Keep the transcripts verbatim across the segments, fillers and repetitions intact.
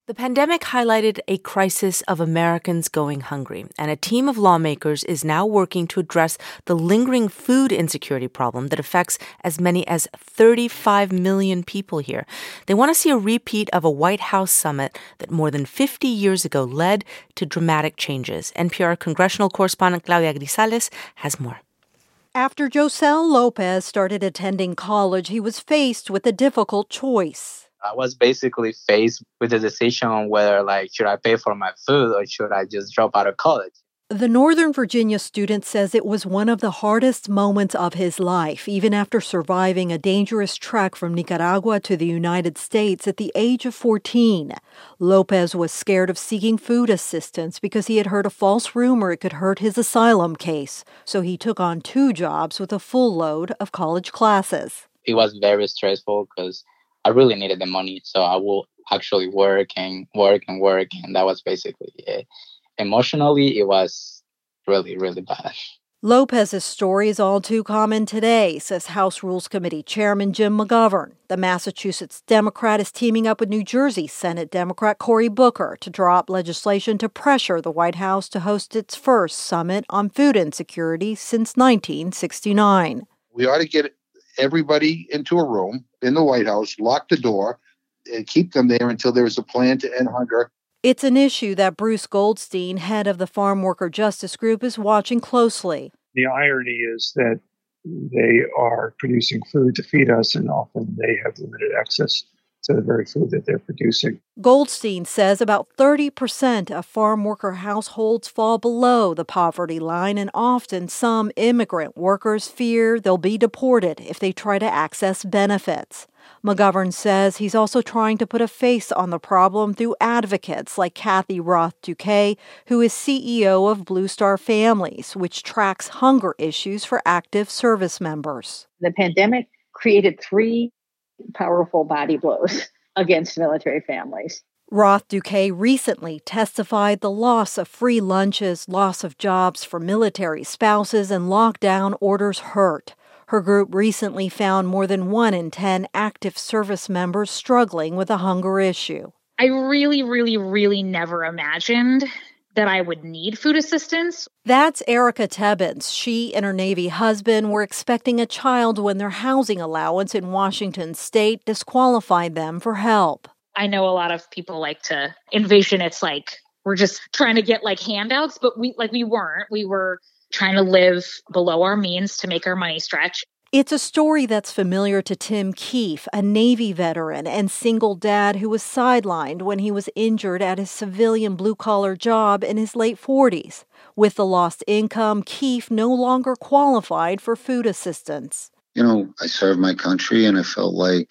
The pandemic highlighted a crisis of Americans going hungry, and a team of lawmakers is now working to address the lingering food insecurity problem that affects as many as thirty-five million people here. They want to see a repeat of a White House summit that more than fifty years ago led to dramatic changes. N P R congressional correspondent Claudia Grisales has more. After Josel Lopez started attending college, he was faced with a difficult choice. I was basically faced with the decision on whether, like, should I pay for my food or should I just drop out of college? The Northern Virginia student says it was one of the hardest moments of his life, even after surviving a dangerous trek from Nicaragua to the United States at the age of fourteen. Lopez was scared of seeking food assistance because he had heard a false rumor it could hurt his asylum case, so he took on two jobs with a full load of college classes. It was very stressful because I really needed the money, so I will actually work and work and work, and that was basically it. Emotionally, it was really, really bad. Lopez's story is all too common today, says House Rules Committee Chairman Jim McGovern. The Massachusetts Democrat is teaming up with New Jersey Senate Democrat Cory Booker to draw up legislation to pressure the White House to host its first summit on food insecurity since nineteen sixty-nine. We ought to get everybody into a room in the White House, lock the door, and keep them there until there's a plan to end hunger. It's an issue that Bruce Goldstein, head of the Farm Worker Justice Group, is watching closely. The irony is that they are producing food to feed us, and often they have limited access to the very food that they're producing. Goldstein says about thirty percent of farm worker households fall below the poverty line, and often some immigrant workers fear they'll be deported if they try to access benefits. McGovern says he's also trying to put a face on the problem through advocates like Kathy Roth-Duquet, who is C E O of Blue Star Families, which tracks hunger issues for active service members. The pandemic created three powerful body blows against military families. Roth-Duquet recently testified the loss of free lunches, loss of jobs for military spouses, and lockdown orders hurt. Her group recently found more than one in ten active service members struggling with a hunger issue. I really, really, really never imagined that I would need food assistance. That's Erica Tebbins. She and her Navy husband were expecting a child when their housing allowance in Washington state disqualified them for help. I know a lot of people like to envision it's like we're just trying to get like handouts, but we like we weren't. We were trying to live below our means to make our money stretch. It's a story that's familiar to Tim Keefe, a Navy veteran and single dad who was sidelined when he was injured at his civilian blue-collar job in his late forties. With the lost income, Keefe no longer qualified for food assistance. You know, I served my country, and I felt like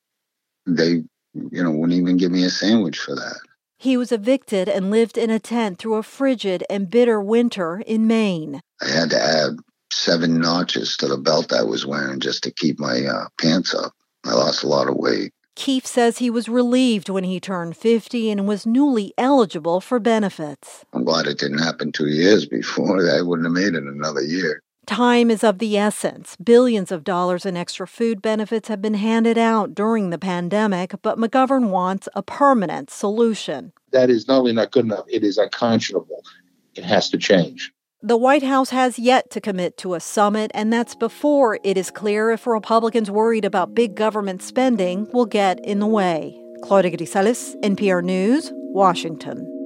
they, you know, wouldn't even give me a sandwich for that. He was evicted and lived in a tent through a frigid and bitter winter in Maine. I had to add seven notches to the belt I was wearing just to keep my uh, pants up. I lost a lot of weight. Keefe says he was relieved when he turned fifty and was newly eligible for benefits. I'm glad it didn't happen two years before. I wouldn't have made it another year. Time is of the essence. Billions of dollars in extra food benefits have been handed out during the pandemic, but McGovern wants a permanent solution. That is not only not good enough, it is unconscionable. It has to change. The White House has yet to commit to a summit, and that's before it is clear if Republicans worried about big government spending will get in the way. Claudia Grisales, N P R News, Washington.